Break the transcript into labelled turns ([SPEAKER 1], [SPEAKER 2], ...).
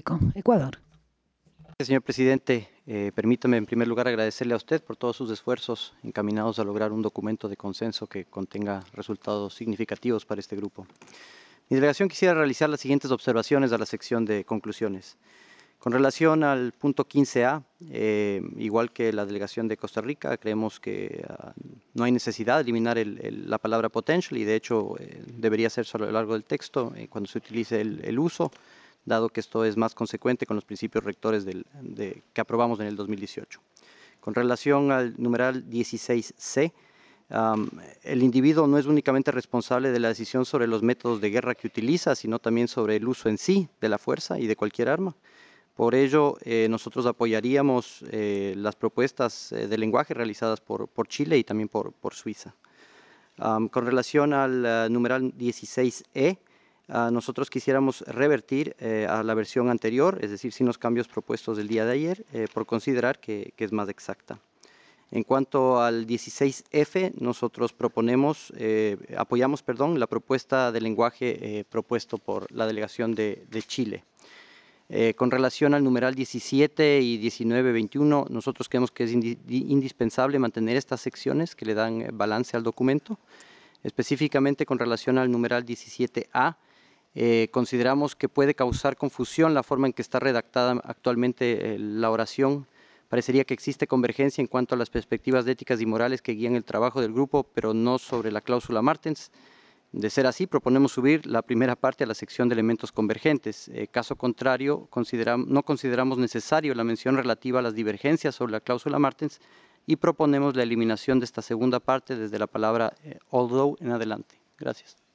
[SPEAKER 1] Rico, Ecuador.
[SPEAKER 2] Señor presidente, permítame en primer lugar agradecerle a usted por todos sus esfuerzos encaminados a lograr un documento de consenso que contenga resultados significativos para este grupo. Mi delegación quisiera realizar las siguientes observaciones a la sección de conclusiones. Con relación al punto 15A, igual que la delegación de Costa Rica, creemos que no hay necesidad de eliminar la palabra potential y de hecho debería ser solo a lo largo del texto cuando se utilice el uso, dado que esto es más consecuente con los principios rectores que aprobamos en el 2018. Con relación al numeral 16C, el individuo no es únicamente responsable de la decisión sobre los métodos de guerra que utiliza, sino también sobre el uso en sí de la fuerza y de cualquier arma. Por ello, nosotros apoyaríamos las propuestas de lenguaje realizadas por Chile y también por Suiza. Con relación al numeral 16E, nosotros quisiéramos revertir a la versión anterior, es decir, sin los cambios propuestos del día de ayer, por considerar que es más exacta. En cuanto al 16F, nosotros apoyamos la propuesta de lenguaje propuesto por la delegación de Chile. Con relación al numeral 17 y 19-21, nosotros creemos que es indispensable mantener estas secciones que le dan balance al documento. Específicamente con relación al numeral 17A, consideramos que puede causar confusión la forma en que está redactada actualmente la oración. Parecería que existe convergencia en cuanto a las perspectivas éticas y morales que guían el trabajo del grupo, pero no sobre la cláusula Martens. De ser así, proponemos subir la primera parte a la sección de elementos convergentes. Caso contrario, no consideramos necesario la mención relativa a las divergencias sobre la cláusula Martens y proponemos la eliminación de esta segunda parte desde la palabra although en adelante. Gracias.